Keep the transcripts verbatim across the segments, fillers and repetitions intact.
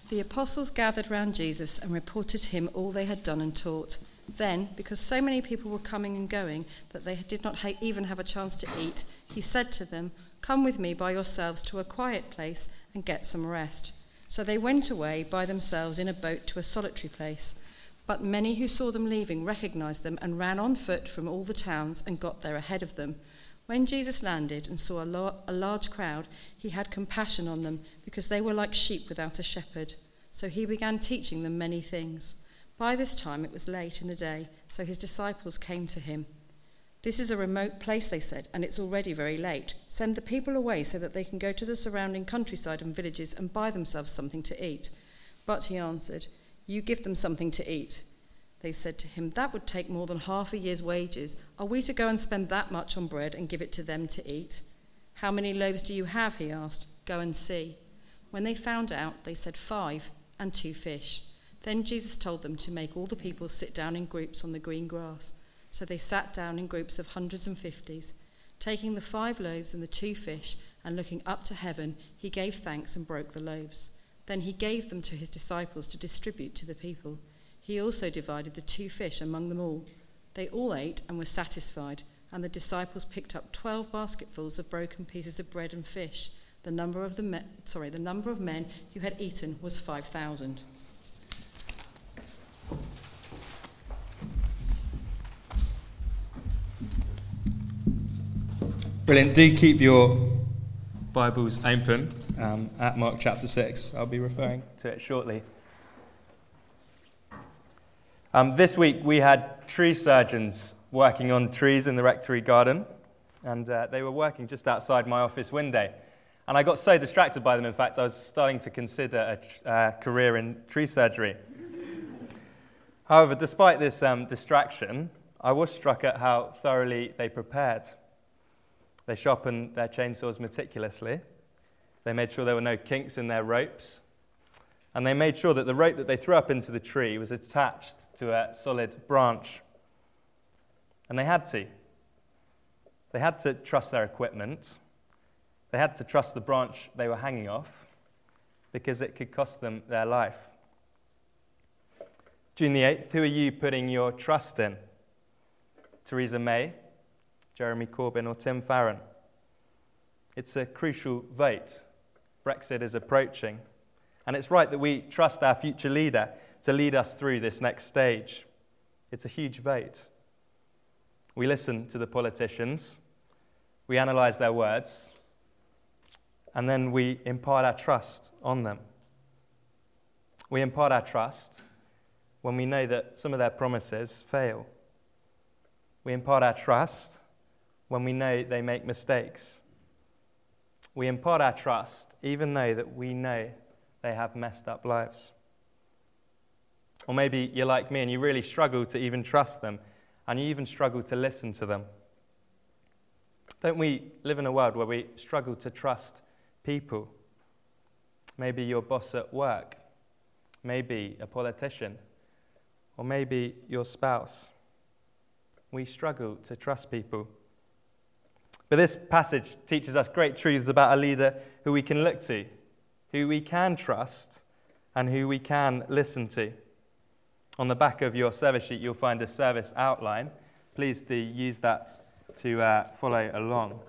The apostles gathered round Jesus and reported to him all they had done and taught. Then, because so many people were coming and going that they did not ha- even have a chance to eat, he said to them, "Come with me by yourselves to a quiet place and get some rest." So they went away by themselves in a boat to a solitary place. But many who saw them leaving recognized them and ran on foot from all the towns and got there ahead of them. When Jesus landed and saw a, lo- a large crowd, he had compassion on them because they were like sheep without a shepherd. So he began teaching them many things. By this time it was late in the day, so his disciples came to him. "This is a remote place," they said, "and it's already very late. Send the people away so that they can go to the surrounding countryside and villages and buy themselves something to eat." But he answered, "You give them something to eat." They said to him, "That would take more than half a year's wages. Are we to go and spend that much on bread and give it to them to eat?" "How many loaves do you have?" he asked. "Go and see." When they found out, they said, "Five and two fish." Then Jesus told them to make all the people sit down in groups on the green grass. So they sat down in groups of hundreds and fifties. Taking the five loaves and the two fish and looking up to heaven, he gave thanks and broke the loaves. Then he gave them to his disciples to distribute to the people. He also divided the two fish among them all. They all ate and were satisfied, and the disciples picked up twelve basketfuls of broken pieces of bread and fish. The number of the me- sorry, the number of men who had eaten was five thousand. Brilliant. Do keep your Bibles open um, at Mark chapter six. I'll be referring to it shortly. Um, this week we had tree surgeons working on trees in the rectory garden, and uh, they were working just outside my office window. And I got so distracted by them, in fact, I was starting to consider a tr- uh, career in tree surgery. However, despite this um, distraction, I was struck at how thoroughly they prepared. They sharpened their chainsaws meticulously. They made sure there were no kinks in their ropes. And they made sure that the rope that they threw up into the tree was attached to a solid branch. And they had to. They had to trust their equipment. They had to trust the branch they were hanging off because it could cost them their life. June the eighth, who are you putting your trust in? Theresa May, Jeremy Corbyn, or Tim Farron? It's a crucial vote. Brexit is approaching. And it's right that we trust our future leader to lead us through this next stage. It's a huge vote. We listen to the politicians, we analyse their words, and then we impart our trust on them. We impart our trust when we know that some of their promises fail. We impart our trust when we know they make mistakes. We impart our trust even though that we know they have messed up lives. Or maybe you're like me and you really struggle to even trust them, and you even struggle to listen to them. Don't we live in a world where we struggle to trust people? Maybe your boss at work, maybe a politician, or maybe your spouse. We struggle to trust people. But this passage teaches us great truths about a leader who we can look to, who we can trust, and who we can listen to. On the back of your service sheet, you'll find a service outline. Please do use that to uh, follow along.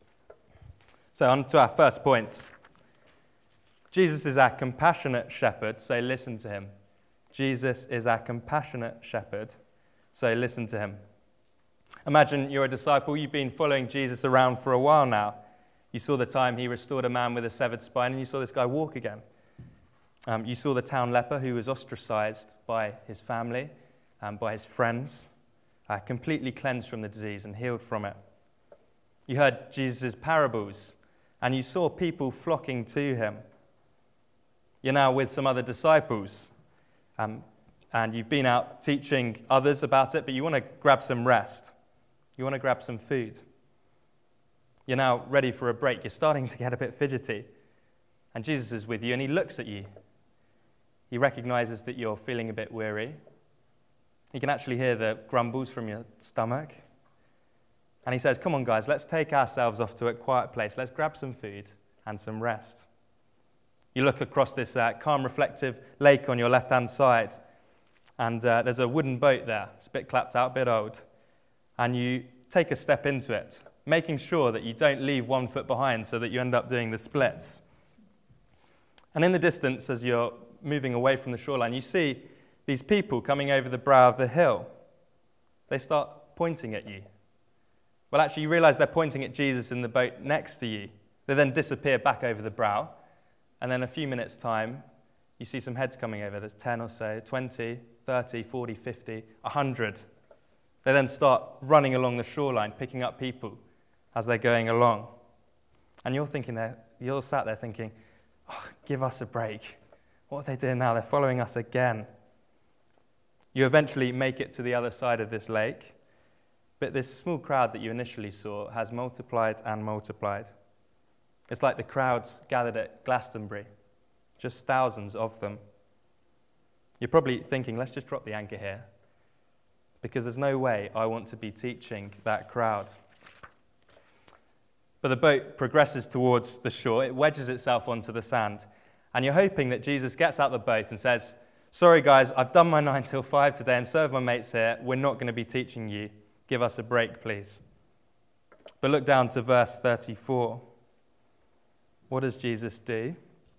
So on to our first point. Jesus is our compassionate shepherd, so listen to him. Jesus is our compassionate shepherd, so listen to him. Imagine you're a disciple, you've been following Jesus around for a while now. You saw the time he restored a man with a severed spine, and you saw this guy walk again. Um, you saw the town leper who was ostracized by his family, um, by his friends, uh, completely cleansed from the disease and healed from it. You heard Jesus' parables, and you saw people flocking to him. You're now with some other disciples, um, and you've been out teaching others about it, but you want to grab some rest. You want to grab some food. You're now ready for a break. You're starting to get a bit fidgety. And Jesus is with you, and he looks at you. He recognizes that you're feeling a bit weary. He can actually hear the grumbles from your stomach. And he says, "Come on, guys, let's take ourselves off to a quiet place. Let's grab some food and some rest." You look across this uh, calm, reflective lake on your left-hand side, and uh, there's a wooden boat there. It's a bit clapped out, a bit old. And you take a step into it, making sure that you don't leave one foot behind so that you end up doing the splits. And in the distance, as you're moving away from the shoreline, you see these people coming over the brow of the hill. They start pointing at you. Well, actually, you realize they're pointing at Jesus in the boat next to you. They then disappear back over the brow. And then a few minutes' time, you see some heads coming over. There's ten or so, twenty, thirty, forty, fifty, one hundred. They then start running along the shoreline, picking up people as they're going along. And you're thinking there, you're sat there thinking, oh, give us a break. What are they doing now? They're following us again. You eventually make it to the other side of this lake, but this small crowd that you initially saw has multiplied and multiplied. It's like the crowds gathered at Glastonbury, just thousands of them. You're probably thinking, let's just drop the anchor here, because there's no way I want to be teaching that crowd. But the boat progresses towards the shore. It wedges itself onto the sand, and you're hoping that Jesus gets out the boat and says, sorry guys, I've done my nine till five today and so have my mates here. We're not going to be teaching you. Give us a break, please. But look down to verse thirty-four. What does Jesus do?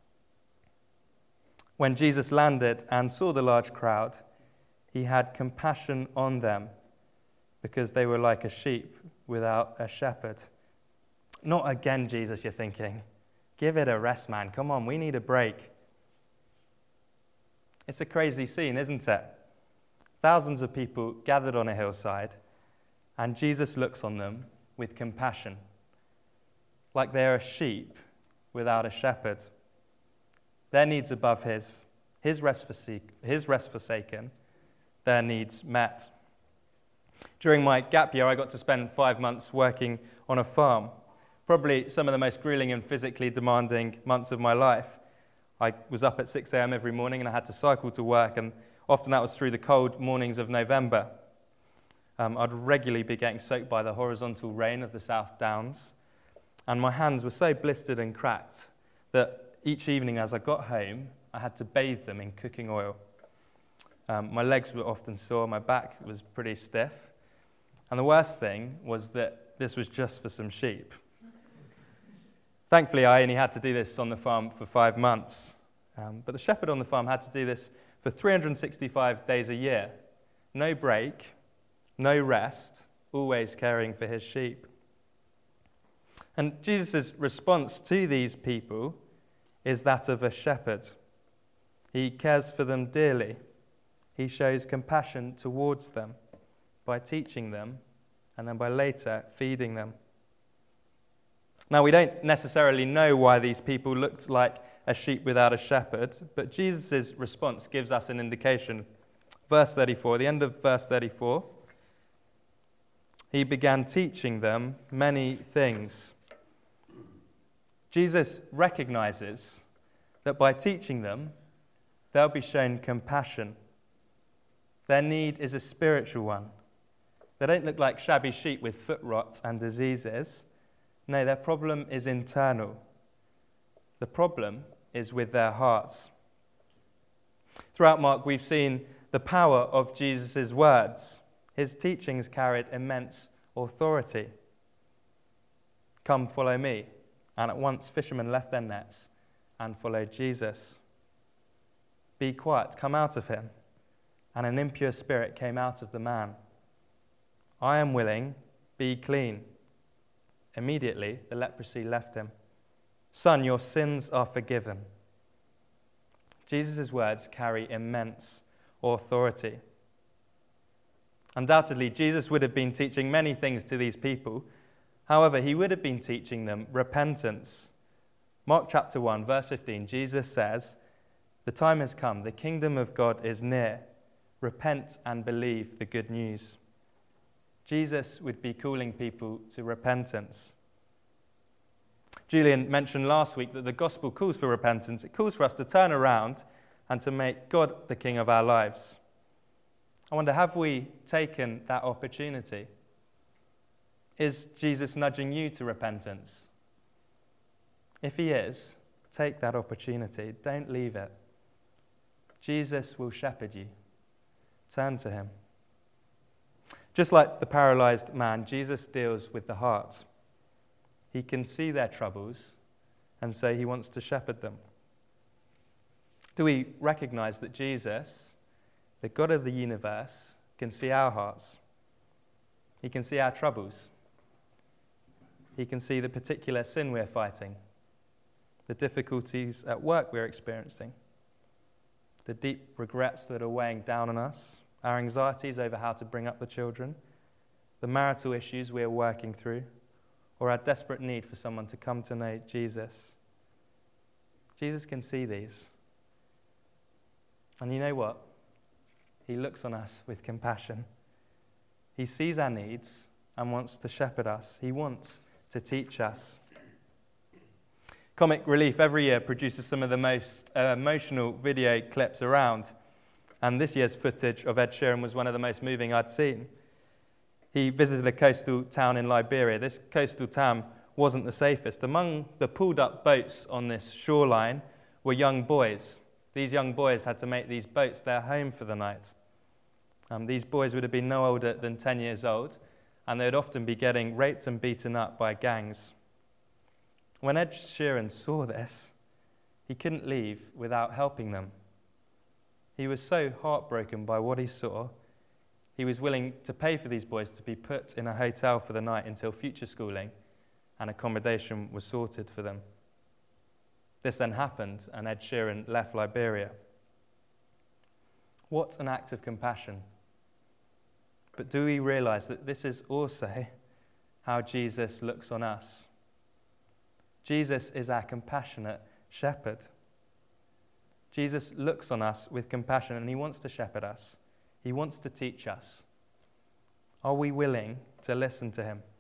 When Jesus landed and saw the large crowd, he had compassion on them because they were like a sheep without a shepherd. Not again, Jesus, you're thinking. Give it a rest, man. Come on, we need a break. It's a crazy scene, isn't it? Thousands of people gathered on a hillside, and Jesus looks on them with compassion, like they're a sheep without a shepherd. Their needs above his, his rest, forsaken, his rest forsaken, their needs met. During my gap year, I got to spend five months working on a farm, probably some of the most grueling and physically demanding months of my life. I was up at six a.m. every morning and I had to cycle to work, and often that was through the cold mornings of November. Um, I'd regularly be getting soaked by the horizontal rain of the South Downs, and my hands were so blistered and cracked that each evening as I got home, I had to bathe them in cooking oil. Um, my legs were often sore, my back was pretty stiff, and the worst thing was that this was just for some sheep. Thankfully, I only had to do this on the farm for five months, um, but the shepherd on the farm had to do this for three hundred sixty-five days a year. No break, no rest, always caring for his sheep. And Jesus' response to these people is that of a shepherd. He cares for them dearly. He shows compassion towards them by teaching them and then by later feeding them. Now, we don't necessarily know why these people looked like a sheep without a shepherd, but Jesus' response gives us an indication. Verse thirty-four, the end of verse thirty-four, he began teaching them many things. Jesus recognizes that by teaching them, they'll be shown compassion. Their need is a spiritual one. They don't look like shabby sheep with foot rot and diseases. No, their problem is internal. The problem is with their hearts. Throughout Mark, we've seen the power of Jesus' words. His teachings carried immense authority. Come, follow me. And at once fishermen left their nets and followed Jesus. Be quiet, come out of him. And an impure spirit came out of the man. I am willing, be clean. Immediately, the leprosy left him. Son, your sins are forgiven. Jesus' words carry immense authority. Undoubtedly, Jesus would have been teaching many things to these people. However, he would have been teaching them repentance. Mark chapter one, verse fifteen, Jesus says, the time has come, the kingdom of God is near. Repent and believe the good news. Jesus would be calling people to repentance. Julian mentioned last week that the gospel calls for repentance. It calls for us to turn around and to make God the king of our lives. I wonder, have we taken that opportunity? Is Jesus nudging you to repentance? If he is, take that opportunity. Don't leave it. Jesus will shepherd you. Turn to him. Just like the paralyzed man, Jesus deals with the heart. He can see their troubles, and so he wants to shepherd them. Do we recognize that Jesus, the God of the universe, can see our hearts? He can see our troubles. He can see the particular sin we're fighting, the difficulties at work we're experiencing, the deep regrets that are weighing down on us, our anxieties over how to bring up the children, the marital issues we're working through, or our desperate need for someone to come to know Jesus. Jesus can see these. And you know what? He looks on us with compassion. He sees our needs and wants to shepherd us. He wants to teach us. Comic Relief every year produces some of the most uh, emotional video clips around. And this year's footage of Ed Sheeran was one of the most moving I'd seen. He visited a coastal town in Liberia. This coastal town wasn't the safest. Among the pulled-up boats on this shoreline were young boys. These young boys had to make these boats their home for the night. Um, these boys would have been no older than ten years old, and they would often be getting raped and beaten up by gangs. When Ed Sheeran saw this, he couldn't leave without helping them. He was so heartbroken by what he saw, he was willing to pay for these boys to be put in a hotel for the night until future schooling and accommodation was sorted for them. This then happened, and Ed Sheeran left Liberia. What an act of compassion. But do we realize that this is also how Jesus looks on us? Jesus is our compassionate shepherd. Jesus looks on us with compassion, and he wants to shepherd us. He wants to teach us. Are we willing to listen to him?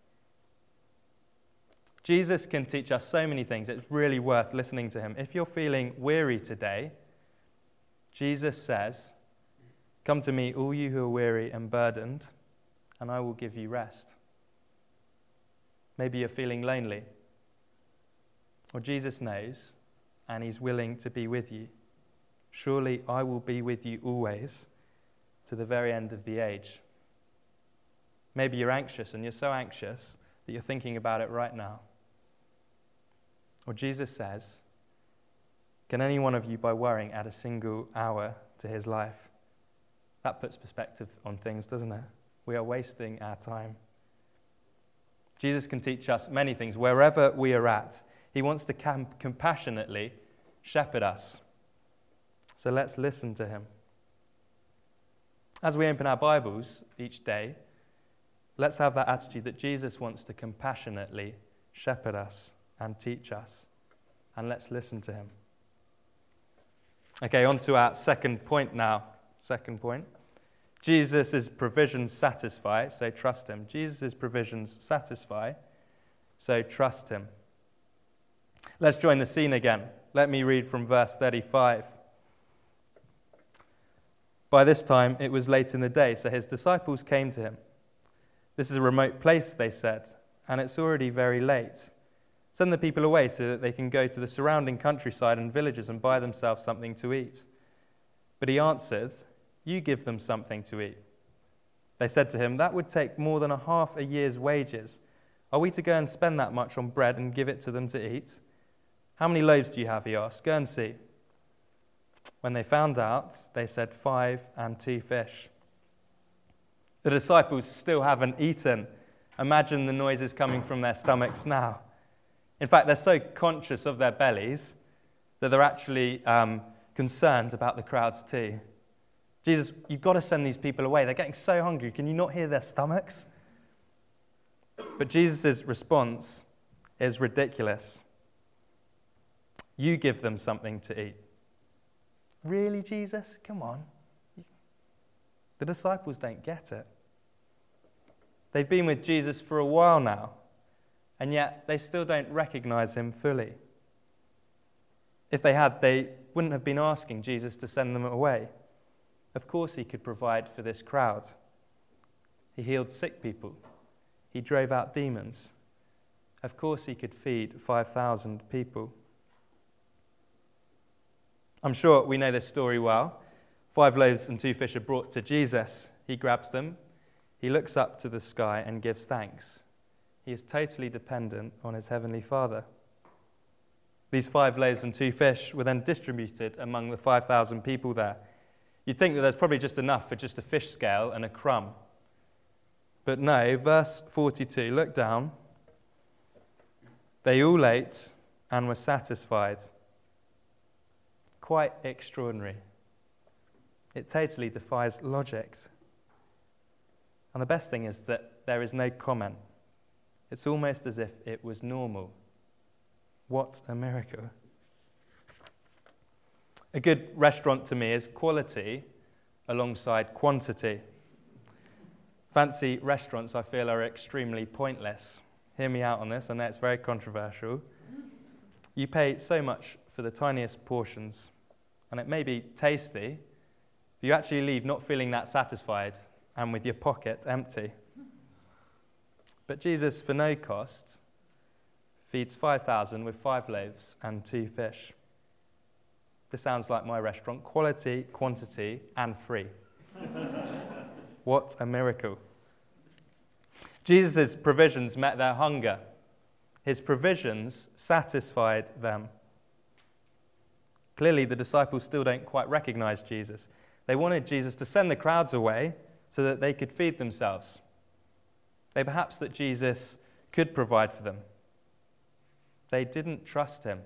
Jesus can teach us so many things. It's really worth listening to him. If you're feeling weary today, Jesus says, "Come to me, all you who are weary and burdened, and I will give you rest." Maybe you're feeling lonely. Well, Jesus knows, and he's willing to be with you. Surely I will be with you always, to the very end of the age. Maybe you're anxious, and you're so anxious that you're thinking about it right now. Well, Jesus says, can any one of you, by worrying, add a single hour to his life? That puts perspective on things, doesn't it? We are wasting our time. Jesus can teach us many things wherever we are at. He wants to camp- compassionately shepherd us. So let's listen to him. As we open our Bibles each day, let's have that attitude that Jesus wants to compassionately shepherd us and teach us. And let's listen to him. Okay, on to our second point now. Second point. Jesus' provisions satisfy, so trust him. Jesus' provisions satisfy, so trust him. Let's join the scene again. Let me read from verse thirty-five. By this time, it was late in the day, so his disciples came to him. "This is a remote place," they said, "and it's already very late. Send the people away so that they can go to the surrounding countryside and villages and buy themselves something to eat." But he answered, "You give them something to eat." They said to him, "That would take more than a half a year's wages. Are we to go and spend that much on bread and give it to them to eat?" "How many loaves do you have?" he asked. "Go and see." When they found out, they said, "Five and two fish." The disciples still haven't eaten. Imagine the noises coming from their stomachs now. In fact, they're so conscious of their bellies that they're actually um, concerned about the crowds too. Jesus, you've got to send these people away. They're getting so hungry. Can you not hear their stomachs? But Jesus' response is ridiculous. "You give them something to eat." Really, Jesus? Come on. The disciples don't get it. They've been with Jesus for a while now, and yet they still don't recognize him fully. If they had, they wouldn't have been asking Jesus to send them away. Of course he could provide for this crowd. He healed sick people. He drove out demons. Of course he could feed five thousand people. I'm sure we know this story well. Five loaves and two fish are brought to Jesus. He grabs them. He looks up to the sky and gives thanks. He is totally dependent on his heavenly Father. These five loaves and two fish were then distributed among the five thousand people there. You'd think that there's probably just enough for just a fish scale and a crumb. But no, verse forty-two, look down. They all ate and were satisfied. Quite extraordinary. It totally defies logic. And the best thing is that there is no comment. It's almost as if it was normal. What a miracle. A good restaurant to me is quality alongside quantity. Fancy restaurants, I feel, are extremely pointless. Hear me out on this, I know it's very controversial. You pay so much for the tiniest portions, and it may be tasty, but you actually leave not feeling that satisfied and with your pocket empty. But Jesus, for no cost, feeds five thousand with five loaves and two fish. This sounds like my restaurant. Quality, quantity, and free. What a miracle. Jesus' provisions met their hunger. His provisions satisfied them. Clearly, the disciples still don't quite recognize Jesus. They wanted Jesus to send the crowds away so that they could feed themselves. They perhaps that Jesus could provide for them. They didn't trust him.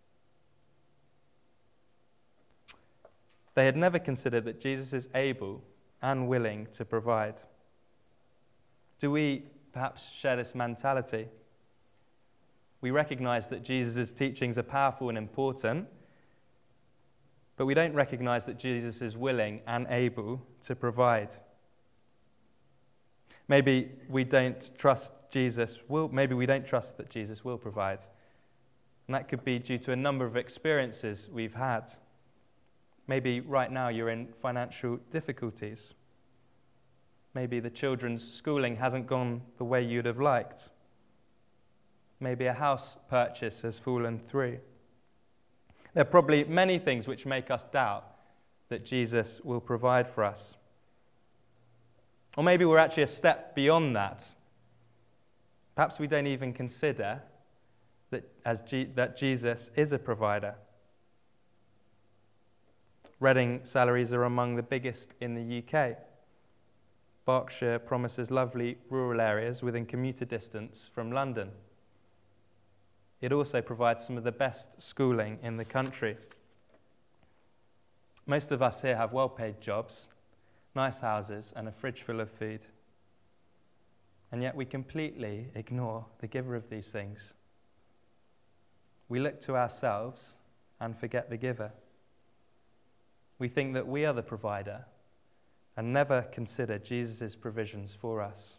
They had never considered that Jesus is able and willing to provide. Do we perhaps share this mentality? We recognize that Jesus' teachings are powerful and important, but we don't recognize that Jesus is willing and able to provide. Maybe we don't trust Jesus will, maybe we don't trust that Jesus will provide. And that could be due to a number of experiences we've had. Maybe right now you're in financial difficulties. Maybe the children's schooling hasn't gone the way you'd have liked. Maybe a house purchase has fallen through. There are probably many things which make us doubt that Jesus will provide for us. Or maybe we're actually a step beyond that. Perhaps we don't even consider that, as G- that Jesus is a provider. Reading salaries are among the biggest in the U K. Berkshire promises lovely rural areas within commuter distance from London. It also provides some of the best schooling in the country. Most of us here have well-paid jobs, nice houses, and a fridge full of food. And yet we completely ignore the giver of these things. We look to ourselves and forget the giver. We think that we are the provider and never consider Jesus' provisions for us.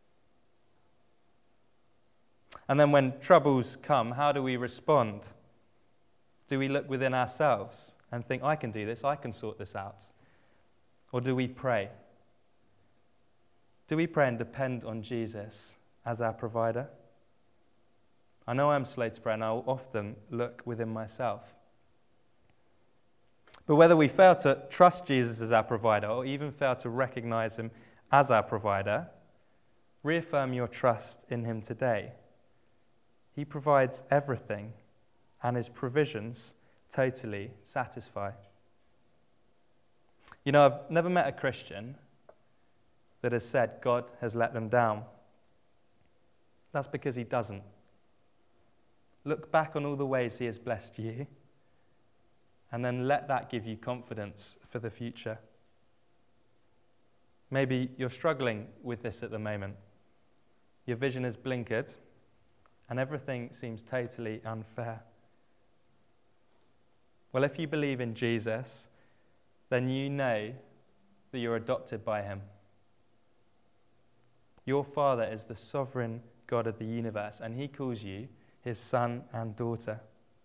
And then when troubles come, how do we respond? Do we look within ourselves and think, I can do this, I can sort this out? Or do we pray? Do we pray and depend on Jesus as our provider? I know I'm slow to pray and I'll often look within myself. But whether we fail to trust Jesus as our provider or even fail to recognize him as our provider, reaffirm your trust in him today. He provides everything, and his provisions totally satisfy. You know, I've never met a Christian that has said God has let them down. That's because he doesn't. Look back on all the ways he has blessed you, and then let that give you confidence for the future. Maybe you're struggling with this at the moment. Your vision has blinkered, and everything seems totally unfair. Well, if you believe in Jesus, then you know that you're adopted by him. Your Father is the sovereign God of the universe, and he calls you his son and daughter.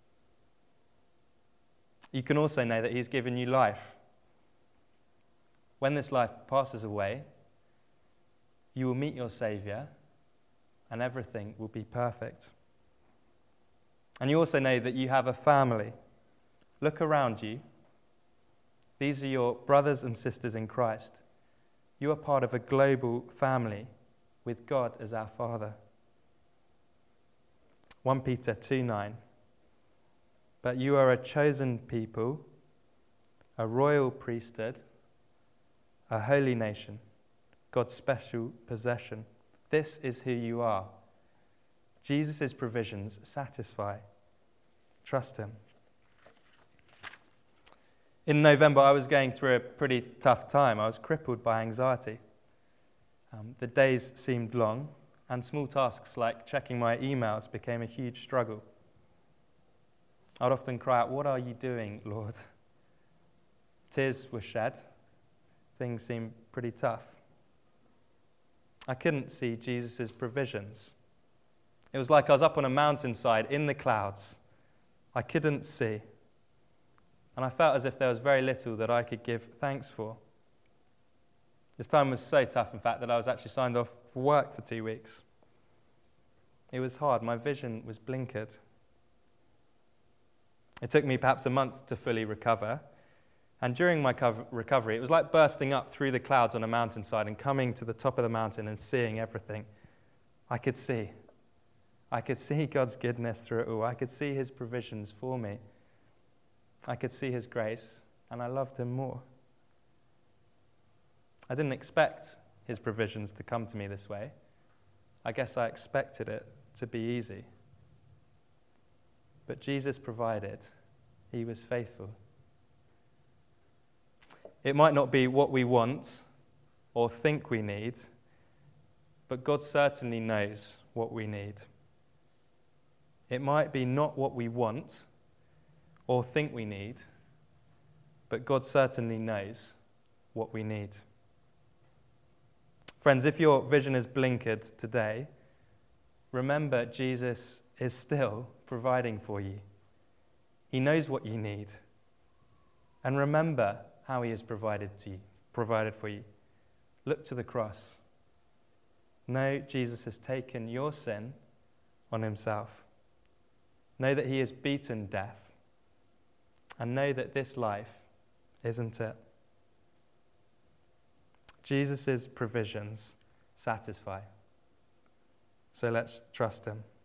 You can also know that he's given you life. When this life passes away, you will meet your Saviour, and everything will be perfect. And you also know that you have a family. Look around you These are your brothers and sisters in Christ. You are part of a global family with God as our Father. First Peter two nine. But you are a chosen people, a royal priesthood, a holy nation, God's special possession. This is who you are. Jesus' provisions satisfy. Trust him. In November, I was going through a pretty tough time. I was crippled by anxiety. Um, the days seemed long, and small tasks like checking my emails became a huge struggle. I'd often cry out, "What are you doing, Lord?" Tears were shed. Things seemed pretty tough. I couldn't see Jesus' provisions. It was like I was up on a mountainside in the clouds. I couldn't see. And I felt as if there was very little that I could give thanks for. This time was so tough, in fact, that I was actually signed off for work for two weeks. It was hard. My vision was blinkered. It took me perhaps a month to fully recover. And during my co- recovery, it was like bursting up through the clouds on a mountainside and coming to the top of the mountain and seeing everything. I could see. I could see God's goodness through it all. I could see his provisions for me. I could see his grace, and I loved him more. I didn't expect his provisions to come to me this way. I guess I expected it to be easy. But Jesus provided. He was faithful. It might not be what we want or think we need, but God certainly knows what we need. It might be not what we want or think we need, but God certainly knows what we need. Friends, if your vision is blinkered today, remember Jesus is still providing for you. He knows what you need. And remember how he has provided to you, provided for you. Look to the cross. Know Jesus has taken your sin on himself. Know that he has beaten death. And know that this life isn't it. Jesus' provisions satisfy. So let's trust him.